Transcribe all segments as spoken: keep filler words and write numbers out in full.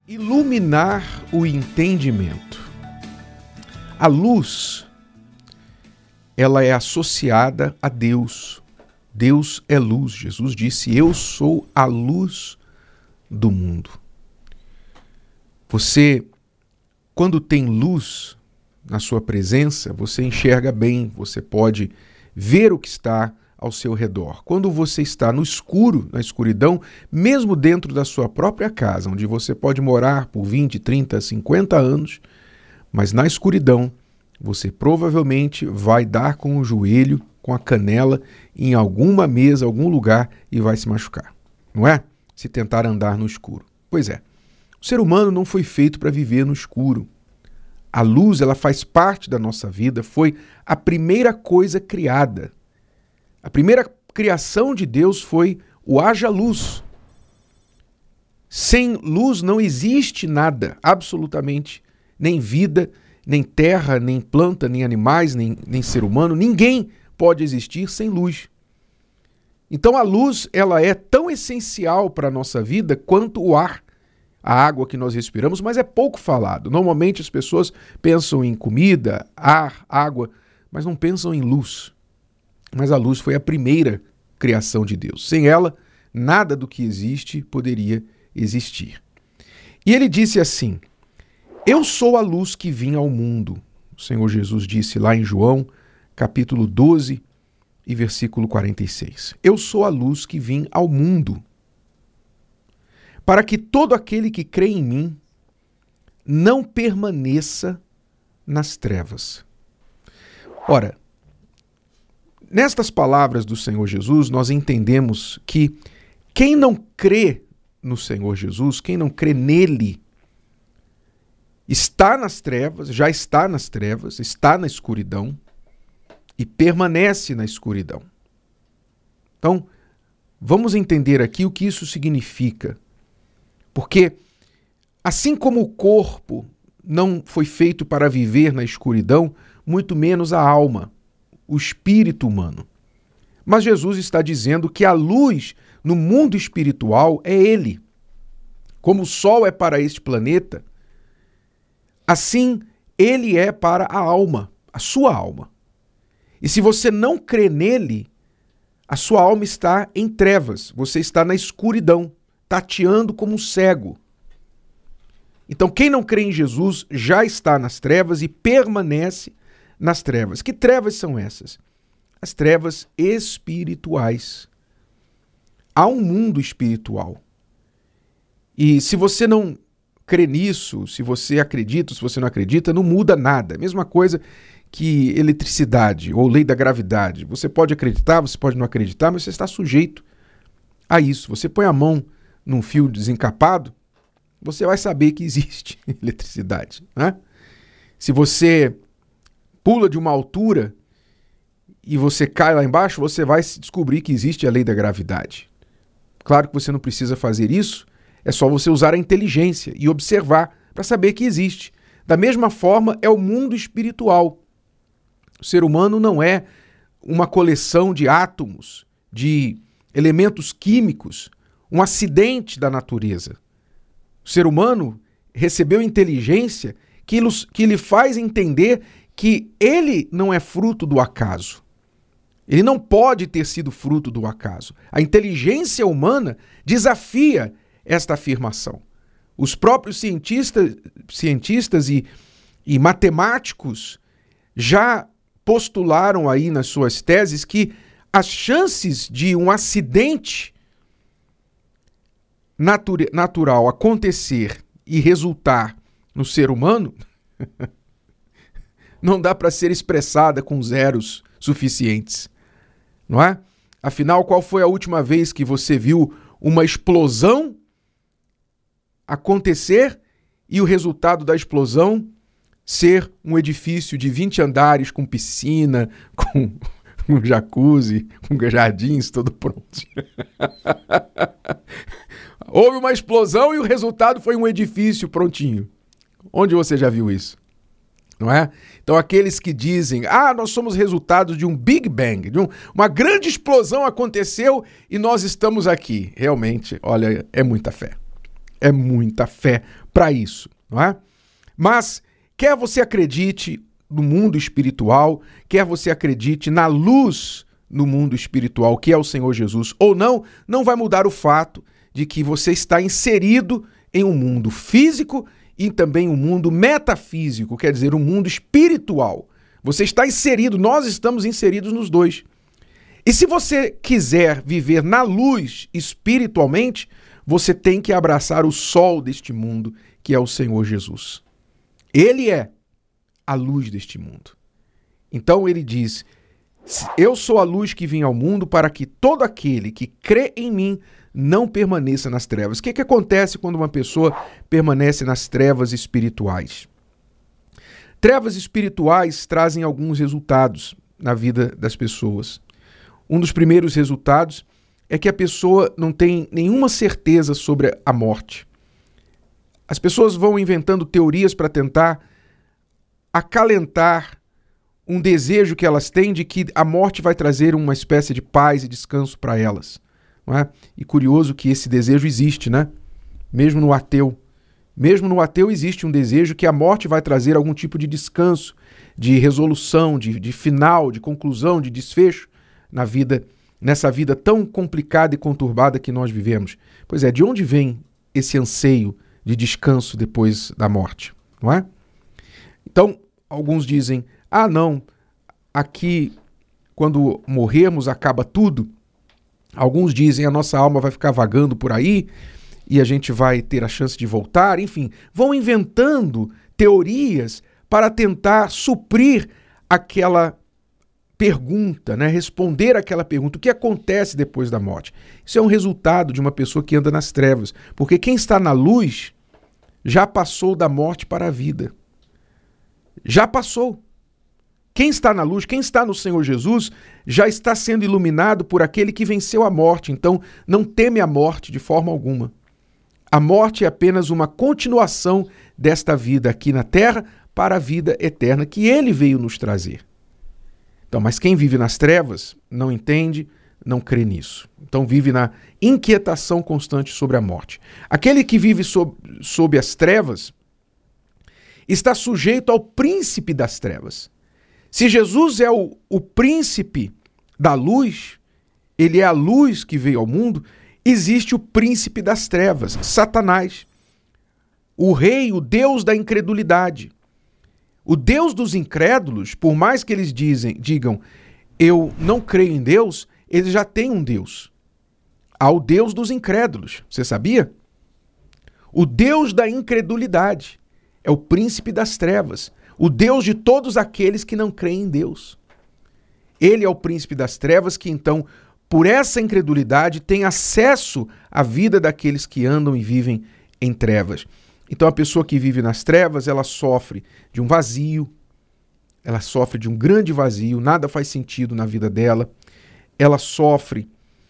Iluminar o entendimento. A luz, ela é associada a Deus. Deus é luz. Jesus disse: eu sou a luz do mundo. Você, quando tem luz na sua presença, você enxerga bem, você pode ver o que está ao seu redor. Quando você está no escuro, na escuridão, mesmo dentro da sua própria casa, onde você pode morar por vinte, trinta, cinquenta anos, mas na escuridão, você provavelmente vai dar com o joelho, com a canela, em alguma mesa, algum lugar e vai se machucar. Não é? Se tentar andar no escuro. Pois é. O ser humano não foi feito para viver no escuro. A luz, ela faz parte da nossa vida, foi a primeira coisa criada. A primeira criação de Deus foi o haja luz. Sem luz não existe nada, absolutamente. Nem vida, nem terra, nem planta, nem animais, nem, nem ser humano. Ninguém pode existir sem luz. Então a luz, ela é tão essencial para a nossa vida quanto o ar, a água que nós respiramos, mas é pouco falado. Normalmente as pessoas pensam em comida, ar, água, mas não pensam em luz. Mas a luz foi a primeira criação de Deus. Sem ela, nada do que existe poderia existir. E ele disse assim: eu sou a luz que vim ao mundo. O Senhor Jesus disse lá em João, capítulo doze e versículo quarenta e seis. Eu sou a luz que vim ao mundo, para que todo aquele que crê em mim não permaneça nas trevas. Ora, nestas palavras do Senhor Jesus, nós entendemos que quem não crê no Senhor Jesus, quem não crê nele, está nas trevas, já está nas trevas, está na escuridão e permanece na escuridão. Então, vamos entender aqui o que isso significa. Porque, assim como o corpo não foi feito para viver na escuridão, muito menos a alma, o espírito humano. Mas Jesus está dizendo que a luz no mundo espiritual é Ele. Como o Sol é para este planeta, assim Ele é para a alma, a sua alma. E se você não crê nele, a sua alma está em trevas, você está na escuridão, tateando como um cego. Então quem não crê em Jesus já está nas trevas e permanece nas trevas. Que trevas são essas? As trevas espirituais. Há um mundo espiritual. E se você não crê nisso, se você acredita, se você não acredita, não muda nada. Mesma coisa que eletricidade ou lei da gravidade. Você pode acreditar, você pode não acreditar, mas você está sujeito a isso. Você põe a mão num fio desencapado, você vai saber que existe eletricidade, né? Se você pula de uma altura e você cai lá embaixo, você vai descobrir que existe a lei da gravidade. Claro que você não precisa fazer isso, é só você usar a inteligência e observar para saber que existe. Da mesma forma, é o mundo espiritual. O ser humano não é uma coleção de átomos, de elementos químicos, um acidente da natureza. O ser humano recebeu inteligência que, que lhe faz entender que ele não é fruto do acaso. Ele não pode ter sido fruto do acaso. A inteligência humana desafia esta afirmação. Os próprios cientistas, cientistas e, e matemáticos já postularam aí nas suas teses que as chances de um acidente natura, natural acontecer e resultar no ser humano não dá para ser expressada com zeros suficientes, não é? Afinal, qual foi a última vez que você viu uma explosão acontecer e o resultado da explosão ser um edifício de vinte andares com piscina, com um jacuzzi, com jardins, tudo pronto? Houve uma explosão e o resultado foi um edifício prontinho. Onde você já viu isso? Não é? Então aqueles que dizem, ah, nós somos resultado de um Big Bang, de um, uma grande explosão aconteceu e nós estamos aqui. Realmente, olha, é muita fé. É muita fé para isso, não é? Mas quer você acredite no mundo espiritual, quer você acredite na luz no mundo espiritual, que é o Senhor Jesus, ou não, não vai mudar o fato de que você está inserido em um mundo físico e também um mundo metafísico, quer dizer, um mundo espiritual. Você está inserido, nós estamos inseridos nos dois. E se você quiser viver na luz espiritualmente, você tem que abraçar o sol deste mundo, que é o Senhor Jesus. Ele é a luz deste mundo. Então ele diz: eu sou a luz que vim ao mundo para que todo aquele que crê em mim não permaneça nas trevas. O que, que acontece quando uma pessoa permanece nas trevas espirituais? Trevas espirituais trazem alguns resultados na vida das pessoas. Um dos primeiros resultados é que a pessoa não tem nenhuma certeza sobre a morte. As pessoas vão inventando teorias para tentar acalentar um desejo que elas têm de que a morte vai trazer uma espécie de paz e descanso para elas. Não é? E curioso que esse desejo existe, né? Mesmo no ateu. Mesmo no ateu existe um desejo que a morte vai trazer algum tipo de descanso, de resolução, de, de final, de conclusão, de desfecho na vida, nessa vida tão complicada e conturbada que nós vivemos. Pois é, de onde vem esse anseio de descanso depois da morte? Não é? Então, alguns dizem: ah, não, aqui, quando morrermos, acaba tudo. Alguns dizem: a nossa alma vai ficar vagando por aí e a gente vai ter a chance de voltar. Enfim, vão inventando teorias para tentar suprir aquela pergunta, né? Responder aquela pergunta: o que acontece depois da morte? Isso é um resultado de uma pessoa que anda nas trevas, porque quem está na luz já passou da morte para a vida. Já passou. Quem está na luz, quem está no Senhor Jesus, já está sendo iluminado por aquele que venceu a morte. Então, não teme a morte de forma alguma. A morte é apenas uma continuação desta vida aqui na terra para a vida eterna que ele veio nos trazer. Então, mas quem vive nas trevas não entende, não crê nisso. Então vive na inquietação constante sobre a morte. Aquele que vive sob, sob as trevas está sujeito ao príncipe das trevas. Se Jesus é o, o príncipe da luz, ele é a luz que veio ao mundo, existe o príncipe das trevas, Satanás, o rei, o Deus da incredulidade. O Deus dos incrédulos, por mais que eles dizem, digam, eu não creio em Deus, eles já têm um Deus. Há o Deus dos incrédulos, você sabia? O Deus da incredulidade é o príncipe das trevas, o Deus de todos aqueles que não creem em Deus. Ele é o príncipe das trevas que, então, por essa incredulidade, tem acesso à vida daqueles que andam e vivem em trevas. Então, a pessoa que vive nas trevas, ela sofre de um vazio, ela sofre de um grande vazio, nada faz sentido na vida dela, ela sofre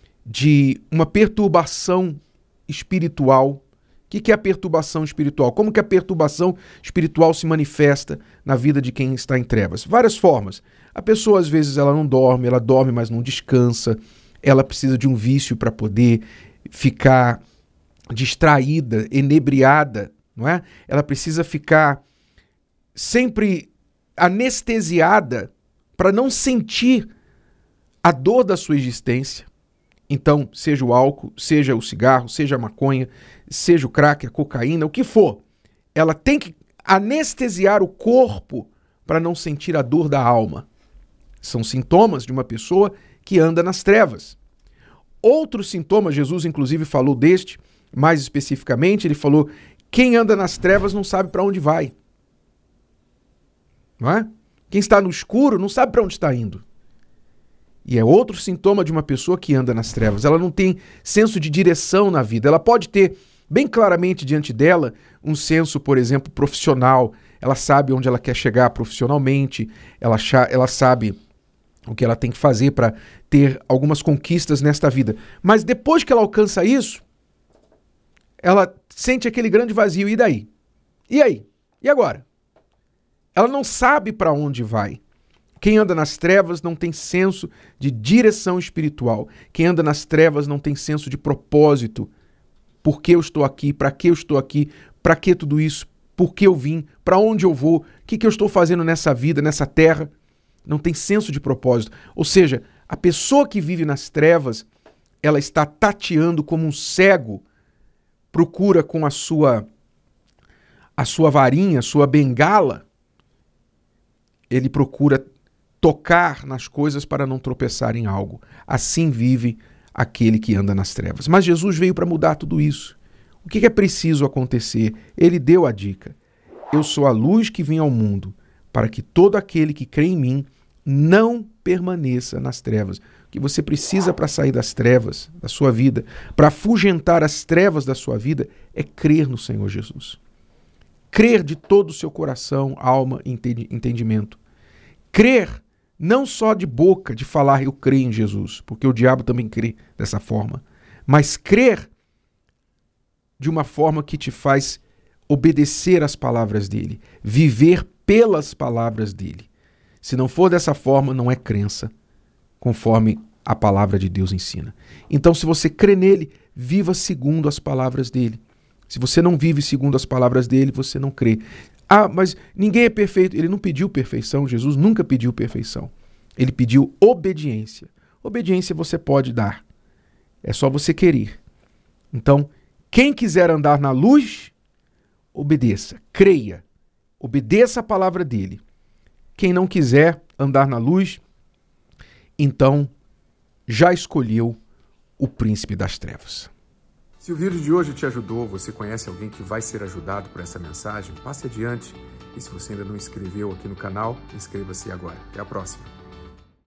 de uma perturbação espiritual. O que é a perturbação espiritual? Como que a perturbação espiritual se manifesta na vida de quem está em trevas? Várias formas. A pessoa, às vezes, ela não dorme, ela dorme, mas não descansa, ela precisa de um vício para poder ficar distraída, enebriada, não é? Ela precisa ficar sempre anestesiada para não sentir a dor da sua existência. Então, seja o álcool, seja o cigarro, seja a maconha, seja o crack, a cocaína, o que for, ela tem que anestesiar o corpo para não sentir a dor da alma. São sintomas de uma pessoa que anda nas trevas. Outros sintomas, Jesus inclusive falou deste, mais especificamente, ele falou: quem anda nas trevas não sabe para onde vai. Não é? Quem está no escuro não sabe para onde está indo. E é outro sintoma de uma pessoa que anda nas trevas. Ela não tem senso de direção na vida. Ela pode ter bem claramente diante dela um senso, por exemplo, profissional. Ela sabe onde ela quer chegar profissionalmente. Ela, ela sabe o que ela tem que fazer para ter algumas conquistas nesta vida. Mas depois que ela alcança isso, ela sente aquele grande vazio. E daí? E aí? E agora? Ela não sabe para onde vai. Quem anda nas trevas não tem senso de direção espiritual. Quem anda nas trevas não tem senso de propósito por que eu estou aqui, para que eu estou aqui, para que tudo isso, por que eu vim, para onde eu vou, o que, que eu estou fazendo nessa vida, nessa terra. Não tem senso de propósito. Ou seja, a pessoa que vive nas trevas, ela está tateando como um cego, procura com a sua, a sua varinha, a sua bengala, ele procura tocar nas coisas para não tropeçar em algo. Assim vive aquele que anda nas trevas. Mas Jesus veio para mudar tudo isso. O que é preciso acontecer? Ele deu a dica. Eu sou a luz que vem ao mundo, para que todo aquele que crê em mim não permaneça nas trevas. O que você precisa para sair das trevas da sua vida, para afugentar as trevas da sua vida, é crer no Senhor Jesus. Crer de todo o seu coração, alma e entendimento. Crer não só de boca, de falar eu creio em Jesus, porque o diabo também crê dessa forma, mas crer de uma forma que te faz obedecer às palavras dele, viver pelas palavras dele. Se não for dessa forma, não é crença, conforme a palavra de Deus ensina. Então, se você crê nele, viva segundo as palavras dele. Se você não vive segundo as palavras dele, você não crê. Ah, mas ninguém é perfeito. Ele não pediu perfeição, Jesus nunca pediu perfeição. Ele pediu obediência. Obediência você pode dar. É só você querer. Então, quem quiser andar na luz, obedeça, creia, obedeça a palavra dele. Quem não quiser andar na luz, então já escolheu o príncipe das trevas. Se o vídeo de hoje te ajudou, você conhece alguém que vai ser ajudado por essa mensagem, passe adiante. E se você ainda não inscreveu aqui no canal, inscreva-se agora. Até a próxima.